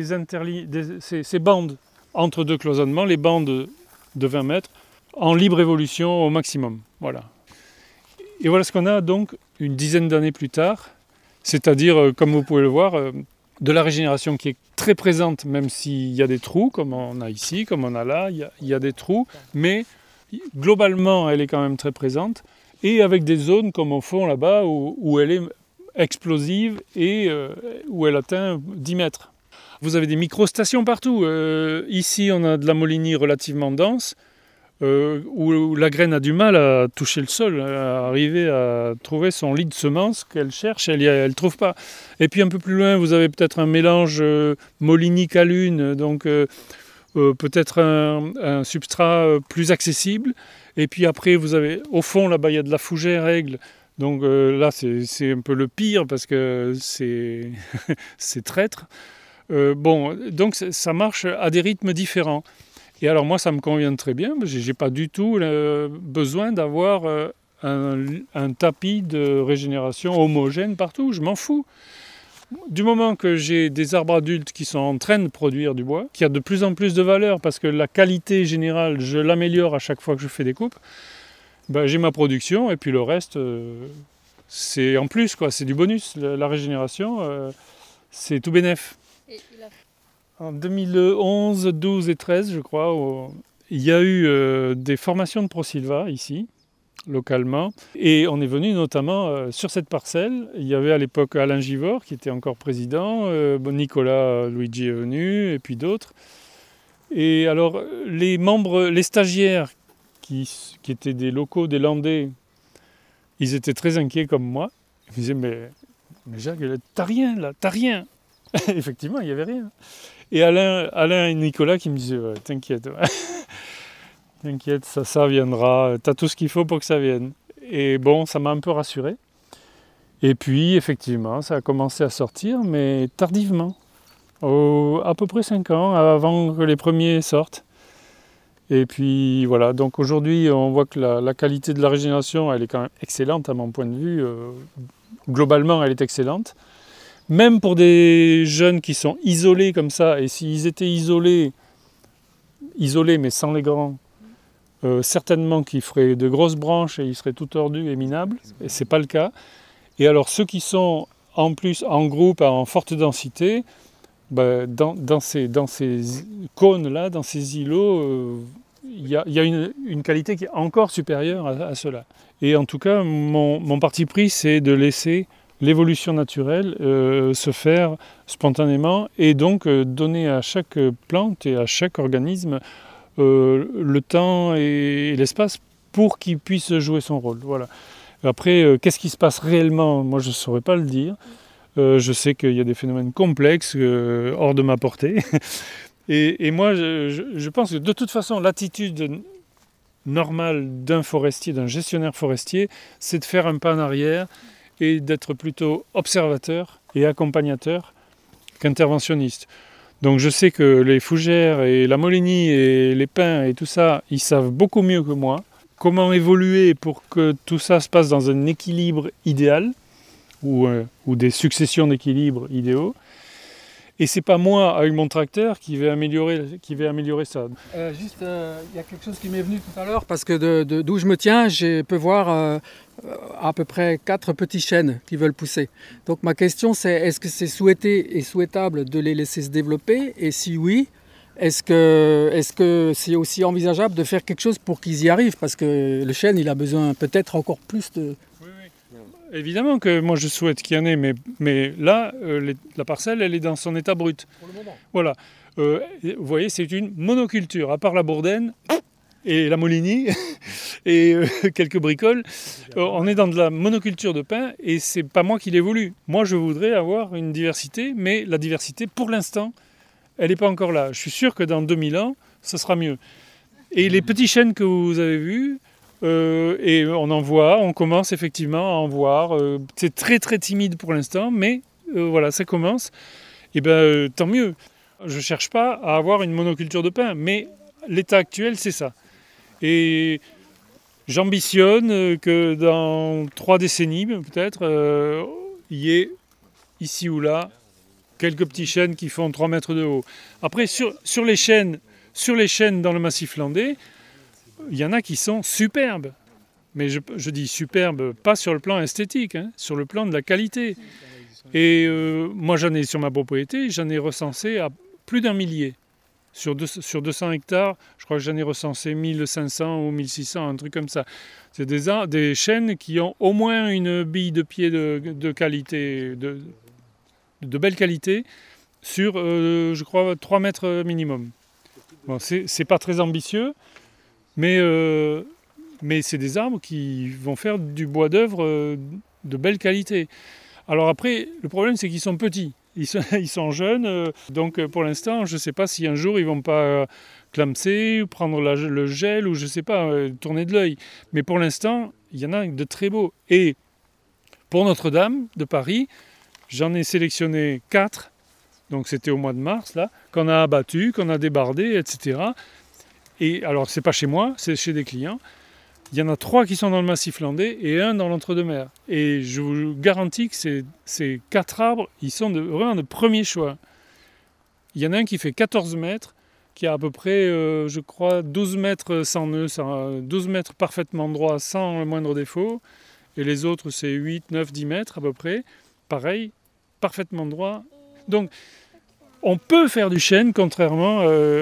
bandes entre 2 cloisonnements, les bandes de 20 mètres, en libre évolution au maximum. Voilà. Et voilà ce qu'on a donc une dizaine d'années plus tard, c'est-à-dire, comme vous pouvez le voir, de la régénération qui est très présente, même s'il y a des trous, comme on a ici, comme on a là, il y a des trous, mais globalement, elle est quand même très présente, et avec des zones comme au fond là-bas, où elle est explosive et où elle atteint 10 mètres. Vous avez des micro-stations partout. Ici, on a de la molinie relativement dense, où la graine a du mal à toucher le sol, à arriver à trouver son lit de semences qu'elle cherche, elle ne trouve pas. Et puis un peu plus loin, vous avez peut-être un mélange molinique-alune, donc peut-être un substrat plus accessible. Et puis après, vous avez, au fond, là-bas, il y a de la fougère aigle. Donc là, c'est un peu le pire parce que c'est traître. Donc ça marche à des rythmes différents. Et alors moi, ça me convient très bien. Je n'ai pas du tout besoin d'avoir un tapis de régénération homogène partout. Je m'en fous. Du moment que j'ai des arbres adultes qui sont en train de produire du bois, qui a de plus en plus de valeur parce que la qualité générale, je l'améliore à chaque fois que je fais des coupes, j'ai ma production et puis le reste, c'est en plus, quoi, c'est du bonus. La régénération, c'est tout bénef. En 2011, 12 et 13, je crois, il y a eu des formations de Prosilva ici, localement. Et on est venu notamment sur cette parcelle. Il y avait à l'époque Alain Givor qui était encore président, Nicolas Luigi est venu, et puis d'autres. Et alors, les stagiaires qui étaient des locaux, des Landais, ils étaient très inquiets comme moi. Ils me disaient, mais Jacques, t'as rien là, t'as rien. Effectivement, il n'y avait rien. Et Alain et Nicolas qui me disaient, ouais, t'inquiète, t'inquiète, ça viendra, t'as tout ce qu'il faut pour que ça vienne. Et bon, ça m'a un peu rassuré. Et puis, effectivement, ça a commencé à sortir, mais tardivement. À peu près 5 ans avant que les premiers sortent. Et puis voilà, donc aujourd'hui on voit que la qualité de la régénération elle est quand même excellente à mon point de vue. Globalement elle est excellente. Même pour des jeunes qui sont isolés comme ça, et s'ils étaient isolés mais sans les grands, certainement qu'ils feraient de grosses branches et ils seraient tout tordus et minables, et c'est pas le cas. Et alors ceux qui sont en plus en groupe en forte densité, dans ces cônes-là, dans ces îlots, il y a une qualité qui est encore supérieure à cela. Et en tout cas, mon parti pris, c'est de laisser l'évolution naturelle se faire spontanément et donc donner à chaque plante et à chaque organisme le temps et l'espace pour qu'il puisse jouer son rôle. Voilà. Après, qu'est-ce qui se passe réellement? Moi, je ne saurais pas le dire. Je sais qu'il y a des phénomènes complexes hors de ma portée. et moi, je pense que de toute façon, l'attitude normale d'un forestier, d'un gestionnaire forestier, c'est de faire un pas en arrière et d'être plutôt observateur et accompagnateur qu'interventionniste. Donc je sais que les fougères et la molinie et les pins et tout ça, ils savent beaucoup mieux que moi comment évoluer pour que tout ça se passe dans un équilibre idéal ou des successions d'équilibres idéaux. Et c'est pas moi, avec mon tracteur, qui vais améliorer ça. Juste, il y a quelque chose qui m'est venu tout à l'heure, parce que d'où je me tiens, je peux voir à peu près 4 petits chênes qui veulent pousser. Donc ma question c'est, est-ce que c'est souhaité et souhaitable de les laisser se développer? Et si oui, est-ce que c'est aussi envisageable de faire quelque chose pour qu'ils y arrivent? Parce que le chêne, il a besoin peut-être encore plus de... Évidemment que moi je souhaite qu'il y en ait, mais là, la parcelle, elle est dans son état brut. Pour le moment. Voilà. Vous voyez, c'est une monoculture, à part la bourdaine et la molinie et quelques bricoles. On est dans de la monoculture de pin et c'est pas moi qui l'ai voulu. Moi, je voudrais avoir une diversité, mais la diversité, pour l'instant, elle n'est pas encore là. Je suis sûr que dans 2000 ans, ça sera mieux. Et les petits chênes que vous avez vus, et on commence effectivement à en voir. C'est très très timide pour l'instant, mais voilà, ça commence. Et tant mieux. Je ne cherche pas à avoir une monoculture de pin, mais l'état actuel, c'est ça. Et j'ambitionne que dans 3 décennies, peut-être, il y ait ici ou là quelques petits chênes qui font 3 mètres de haut. Après, sur les chênes dans le massif landais, il y en a qui sont superbes. Mais je dis superbes, pas sur le plan esthétique, hein, sur le plan de la qualité. Et moi, j'en ai sur ma propriété, j'en ai recensé à plus d'1 millier. Sur 200 hectares, je crois que j'en ai recensé 1500 ou 1600, un truc comme ça. C'est des chênes qui ont au moins une bille de pied de qualité, de belle qualité, sur, je crois, 3 mètres minimum. Bon, c'est pas très ambitieux, mais c'est des arbres qui vont faire du bois d'œuvre de belle qualité. Alors après, le problème, c'est qu'ils sont petits. Ils sont jeunes, donc pour l'instant, je ne sais pas si un jour ils ne vont pas clamser, ou prendre le gel, ou je ne sais pas, tourner de l'œil. Mais pour l'instant, il y en a de très beaux. Et pour Notre-Dame de Paris, j'en ai sélectionné 4, donc c'était au mois de mars, là, qu'on a abattu, qu'on a débardé, etc. Et alors, c'est pas chez moi, c'est chez des clients. Il y en a 3 qui sont dans le massif landais et 1 dans l'entre-deux-mers. Et je vous garantis que ces 4 arbres, ils sont vraiment de premier choix. Il y en a un qui fait 14 mètres, qui a à peu près, je crois, 12 mètres sans nœud, 12 mètres parfaitement droit, sans le moindre défaut. Et les autres, c'est 8, 9, 10 mètres à peu près. Pareil, parfaitement droit. Donc, on peut faire du chêne, contrairement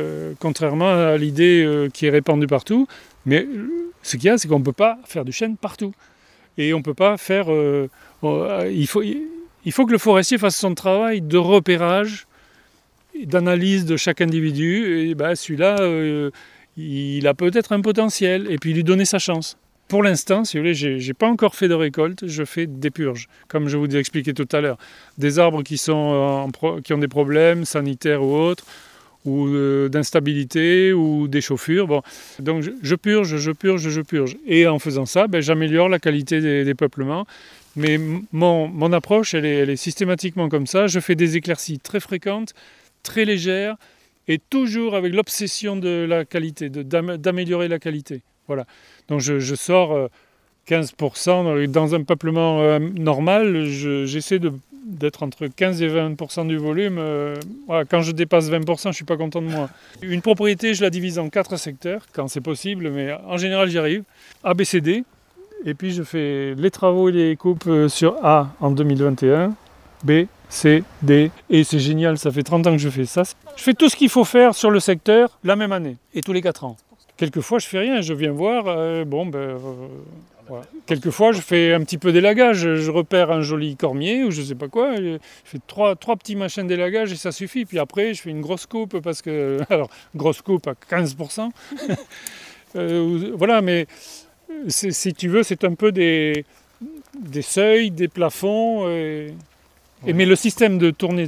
à l'idée qui est répandue partout. Mais ce qu'il y a, c'est qu'on ne peut pas faire du chêne partout. Et on ne peut pas faire... il faut que le forestier fasse son travail de repérage, d'analyse de chaque individu. Et celui-là, il a peut-être un potentiel. Et puis lui donner sa chance. Pour l'instant, si vous voulez, je n'ai pas encore fait de récolte. Je fais des purges, comme je vous ai expliqué tout à l'heure. Des arbres qui ont des problèmes sanitaires ou autres, ou d'instabilité, ou des chauffures. Bon. Donc je purge. Et en faisant ça, j'améliore la qualité des peuplements. Mais mon approche, elle est systématiquement comme ça. Je fais des éclaircies très fréquentes, très légères, et toujours avec l'obsession de la qualité, d'améliorer la qualité. Voilà. Donc je sors 15%. Dans un peuplement normal, j'essaie d'être entre 15 et 20% du volume. Voilà, quand je dépasse 20%, je ne suis pas content de moi. Une propriété, je la divise en 4 secteurs, quand c'est possible, mais en général, j'y arrive. A, B, C, D. Et puis, je fais les travaux et les coupes sur A en 2021, B, C, D. Et c'est génial, ça fait 30 ans que je fais ça. Je fais tout ce qu'il faut faire sur le secteur la même année, et tous les 4 ans. Quelquefois, je fais rien, je viens voir, voilà. Quelquefois, je fais un petit peu d'élagage, je repère un joli cormier ou je sais pas quoi, je fais trois petits machins d'élagage et ça suffit. Puis après, je fais une grosse coupe parce que, alors, grosse coupe à 15%. Voilà, mais si tu veux, c'est un peu des seuils, des plafonds. Mais le système de tournée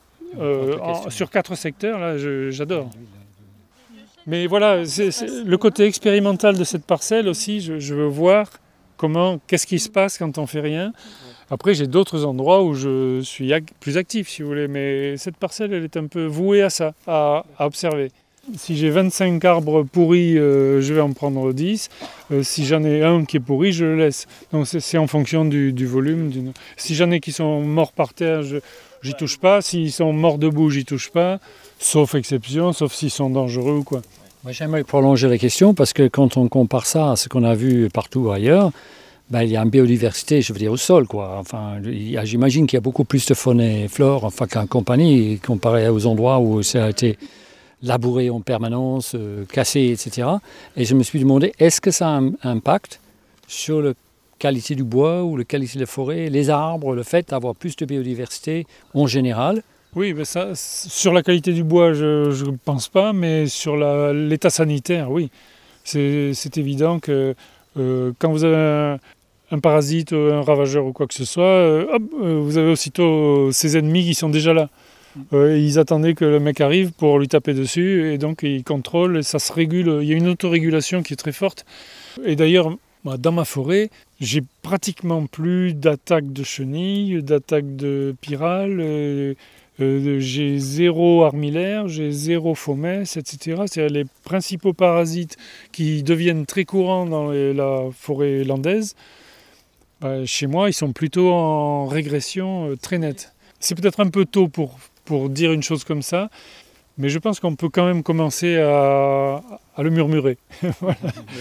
sur 4 secteurs, là, j'adore. Mais voilà, le côté expérimental de cette parcelle aussi, je veux voir qu'est-ce qui se passe quand on fait rien. Après, j'ai d'autres endroits où je suis plus actif, si vous voulez, mais cette parcelle, elle est un peu vouée à ça, à observer. Si j'ai 25 arbres pourris, je vais en prendre 10. Si j'en ai un qui est pourri, je le laisse. Donc c'est en fonction du volume. Si j'en ai qui sont morts par terre, j'y touche pas. S'ils sont morts debout, j'y touche pas. Sauf exception, sauf s'ils sont dangereux ou quoi. Moi, j'aimerais prolonger la question parce que quand on compare ça à ce qu'on a vu partout ailleurs, il y a une biodiversité, je veux dire, au sol, quoi. Enfin, j'imagine qu'il y a beaucoup plus de faune et flore, enfin, qu'en compagnie, comparé aux endroits où ça a été labouré en permanence, cassé, etc. Et je me suis demandé, est-ce que ça a un impact sur la qualité du bois ou la qualité de la forêt, les arbres, le fait d'avoir plus de biodiversité en général? Oui, mais ça, sur la qualité du bois, je ne pense pas, mais sur l'état sanitaire, oui. C'est évident que quand vous avez un parasite, un ravageur ou quoi que ce soit, vous avez aussitôt ces ennemis qui sont déjà là. Ils attendaient que le mec arrive pour lui taper dessus, et donc ils contrôlent, et ça se régule. Il y a une autorégulation qui est très forte. Et d'ailleurs, dans ma forêt, j'ai pratiquement plus d'attaques de chenilles, d'attaques de pyrales. J'ai 0 armillaire, j'ai 0 fomesse, etc. C'est les principaux parasites qui deviennent très courants dans la forêt landaise. Chez moi, ils sont plutôt en régression très nette. C'est peut-être un peu tôt pour dire une chose comme ça, mais je pense qu'on peut quand même commencer à le murmurer. Voilà.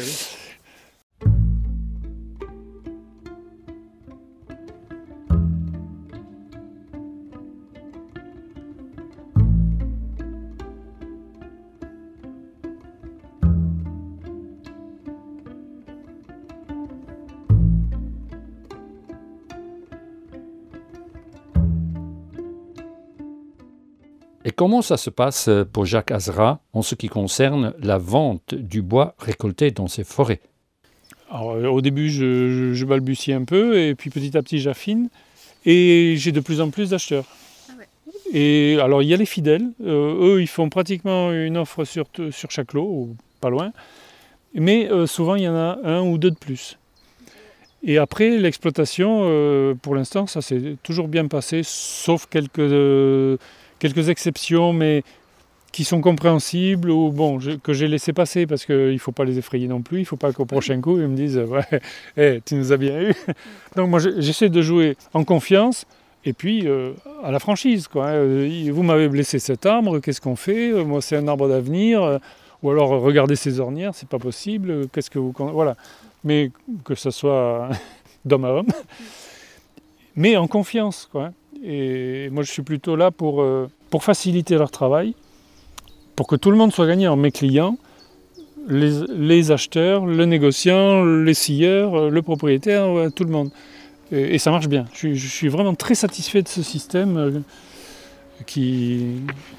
Et comment ça se passe pour Jacques Azera en ce qui concerne la vente du bois récolté dans ses forêts? Alors, au début, je balbutie un peu, et puis petit à petit, j'affine, et j'ai de plus en plus d'acheteurs. Ah ouais. Et alors, il y a les fidèles. Eux, ils font pratiquement une offre sur chaque lot, ou pas loin. Mais souvent, il y en a un ou deux de plus. Et après, l'exploitation, pour l'instant, ça s'est toujours bien passé, sauf quelques exceptions, mais qui sont compréhensibles ou que j'ai laissé passer parce qu'il ne faut pas les effrayer non plus. Il ne faut pas qu'au prochain coup, ils me disent « Ouais, tu nous as bien eu ». Donc moi, j'essaie de jouer en confiance et puis à la franchise, quoi. Vous m'avez blessé cet arbre, qu'est-ce qu'on fait? Moi, c'est un arbre d'avenir. Ou alors, regardez ces ornières, c'est pas possible. Qu'est-ce que vous... Voilà. Mais que ce soit d'homme à homme. Mais en confiance, quoi. Et moi, je suis plutôt là pour faciliter leur travail, pour que tout le monde soit gagnant. Mes clients, les acheteurs, le négociant, les scieurs, le propriétaire, tout le monde. Et ça marche bien. Je suis vraiment très satisfait de ce système qui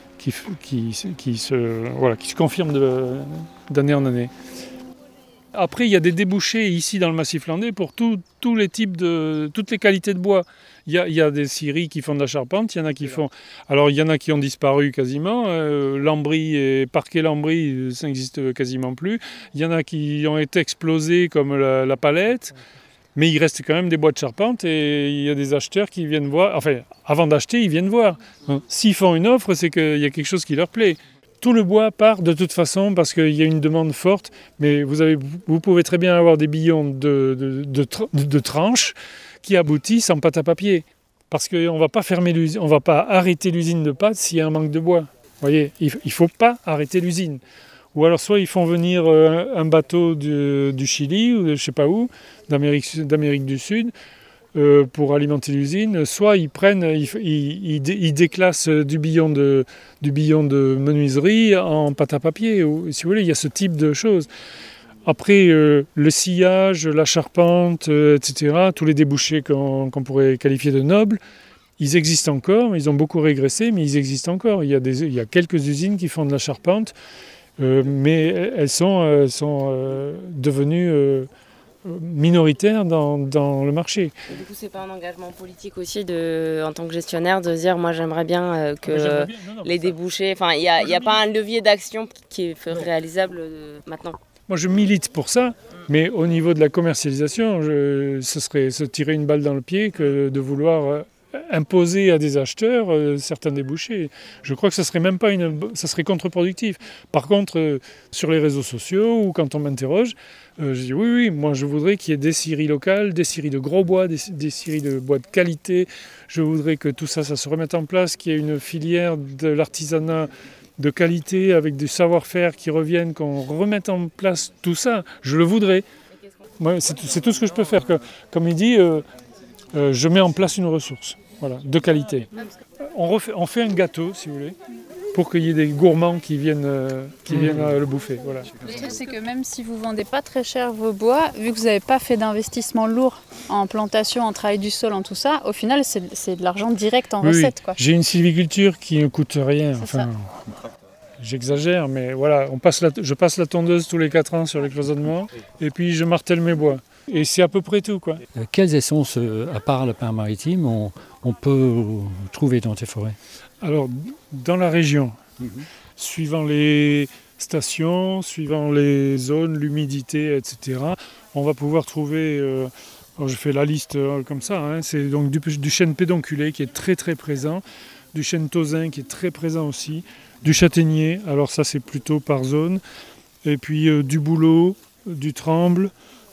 se confirme d'année en année. Après, il y a des débouchés ici dans le Massif landais pour tous les types toutes les qualités de bois. Il y a des scieries qui font de la charpente, il y en a qui font... Alors, il y en a qui ont disparu quasiment. Lambris et parquet lambris, ça n'existe quasiment plus. Il y en a qui ont été explosés comme la palette. Mais il reste quand même des bois de charpente et il y a des acheteurs qui viennent voir. Enfin, avant d'acheter, ils viennent voir. S'ils font une offre, c'est qu'il y a quelque chose qui leur plaît. tout le bois part de toute façon parce qu'il y a une demande forte, mais vous pouvez très bien avoir des billons de tranches qui aboutissent en pâte à papier. Parce qu'on ne va pas fermer l'usine, on ne va pas arrêter l'usine de pâte s'il y a un manque de bois. Vous voyez, il ne faut pas arrêter l'usine. Ou alors soit ils font venir un bateau du Chili ou de je ne sais pas où, d'Amérique du Sud, pour alimenter l'usine, soit ils déclassent du billon de menuiserie en pâte à papier. Ou, si vous voulez, il y a ce type de choses. Après, le sillage, la charpente, etc., tous les débouchés qu'on pourrait qualifier de nobles, ils existent encore, ils ont beaucoup régressé, mais ils existent encore. Il y a quelques usines qui font de la charpente, mais elles sont devenues minoritaires dans le marché. Et du coup, c'est pas un engagement politique aussi, en tant que gestionnaire, de dire moi j'aimerais bien que les débouchés... Enfin, il n'y a pas un levier d'action qui est réalisable maintenant. Moi, je milite pour ça, mais au niveau de la commercialisation, ce serait se tirer une balle dans le pied que de vouloir imposer à des acheteurs certains débouchés. Je crois que ça serait même pas ça serait contre-productif. Par contre, sur les réseaux sociaux ou quand on m'interroge, je dis oui, moi je voudrais qu'il y ait des scieries locales, des scieries de gros bois, des scieries de bois de qualité. Je voudrais que tout ça se remette en place, qu'il y ait une filière de l'artisanat de qualité, avec du savoir-faire qui reviennent, qu'on remette en place tout ça. Je le voudrais. Moi, c'est tout ce que je peux faire. Comme il dit, je mets en place une ressource, voilà, de qualité. On fait un gâteau, si vous voulez, pour qu'il y ait des gourmands qui viennent le bouffer. Voilà. Le truc, c'est que même si vous ne vendez pas très cher vos bois, vu que vous n'avez pas fait d'investissement lourd en plantation, en travail du sol, en tout ça, au final, c'est de l'argent direct en recette. Quoi. J'ai une sylviculture qui ne coûte rien. Enfin, j'exagère, mais voilà, je passe la tondeuse tous les 4 ans sur les cloisonnements, et puis je martèle mes bois. Et c'est à peu près tout, quoi. Quelles essences, à part le pin maritime, on peut trouver dans tes forêts? Alors, dans la région, suivant les stations, suivant les zones, l'humidité, etc., on va pouvoir trouver, alors je fais la liste comme ça, c'est donc du chêne pédonculé qui est très très présent, du chêne tausin qui est très présent aussi, du châtaignier, alors ça c'est plutôt par zone, et puis du bouleau, du tremble,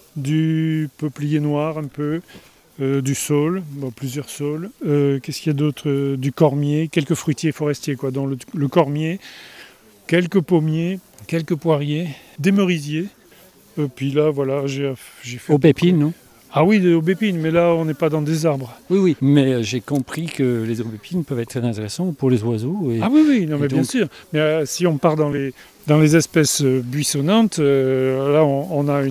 du peuplier noir un peu, du saule, plusieurs saules, qu'est-ce qu'il y a d'autre, du cormier, quelques fruitiers forestiers, quoi, dont le cormier, quelques pommiers, quelques poiriers, des merisiers, puis là voilà, j'ai fait... Aubépine, non? Ah oui, des aubépines, mais là on n'est pas dans des arbres. Oui, mais j'ai compris que les aubépines peuvent être très intéressants pour les oiseaux. Ah oui, non, mais bien sûr. Mais si on part dans les espèces buissonnantes, là on a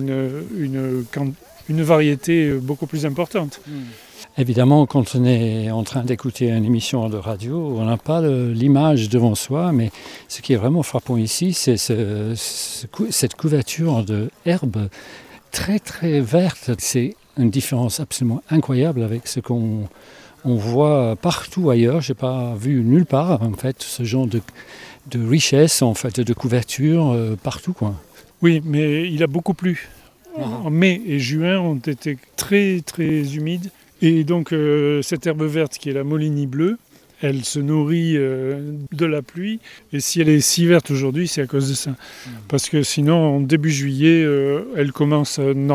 une variété beaucoup plus importante. Évidemment, quand on est en train d'écouter une émission de radio, on n'a pas l'image devant soi, mais ce qui est vraiment frappant ici, c'est cette couverture d'herbes très très verte. C'est une différence absolument incroyable avec ce qu'on voit partout ailleurs. Je n'ai pas vu nulle part en fait ce genre de richesse, en fait, de couverture partout, quoi. Oui, mais il a beaucoup plu. En mai et juin ont été très très humides. Et donc cette herbe verte qui est la Molini bleue, elle se nourrit de la pluie. Et si elle est si verte aujourd'hui, c'est à cause de ça. Parce que sinon, en début juillet, elle commence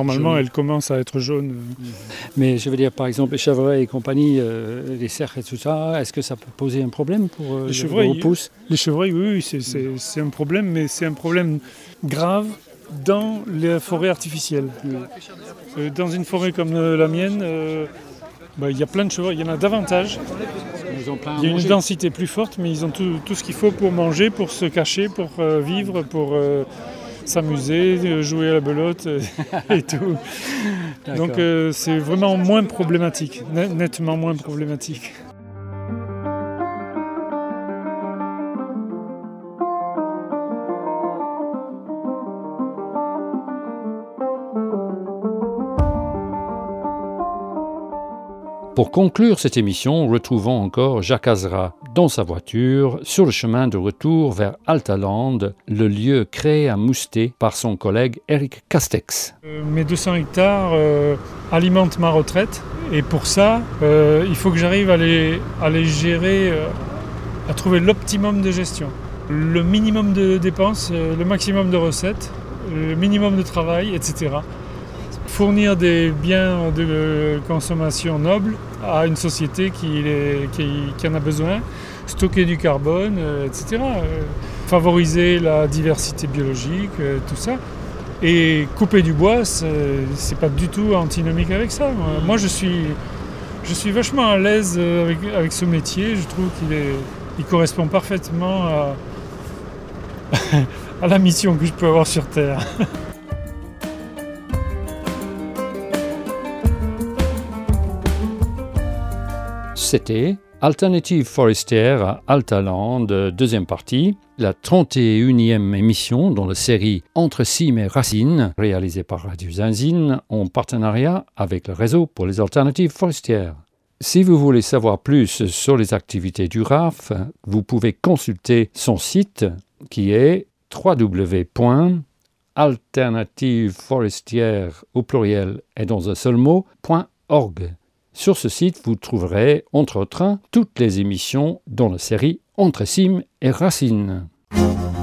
à être jaune. Mais je veux dire, par exemple, les chevreuils et compagnie, les cerfs et tout ça, est-ce que ça peut poser un problème pour les chevreuils pousses? Les chevreuils, oui, c'est un problème, mais c'est un problème grave dans les forêts artificielles. Dans une forêt comme la mienne, il y a plein de chevreuils, il y en a davantage. Il y a une densité plus forte, mais ils ont tout ce qu'il faut pour manger, pour se cacher, pour vivre, pour s'amuser, jouer à la belote et tout. Donc c'est vraiment moins problématique, nettement moins problématique. Pour conclure cette émission, retrouvons encore Jacques Azra dans sa voiture sur le chemin de retour vers Altaland, le lieu créé à Moustet par son collègue Eric Castex. Mes 200 hectares alimentent ma retraite et pour ça, il faut que j'arrive à les gérer, à trouver l'optimum de gestion. le minimum de dépenses, le maximum de recettes, le minimum de travail, etc. Fournir des biens de consommation nobles à une société qui en a besoin, stocker du carbone, etc. Favoriser la diversité biologique, tout ça. Et couper du bois, c'est pas du tout antinomique avec ça. Moi, je suis vachement à l'aise avec ce métier. Je trouve qu'il correspond parfaitement à la mission que je peux avoir sur Terre. C'était Alternative forestière à Altaland, deuxième partie, la 31e émission dans la série Entre cimes et racines, réalisée par Radio Zinzine en partenariat avec le réseau pour les alternatives forestières. Si vous voulez savoir plus sur les activités du RAF, vous pouvez consulter son site qui est www.alternativeforestière au pluriel et dans un seul mot.org. Sur ce site, vous trouverez, entre autres, toutes les émissions dans la série Entre cimes et racines.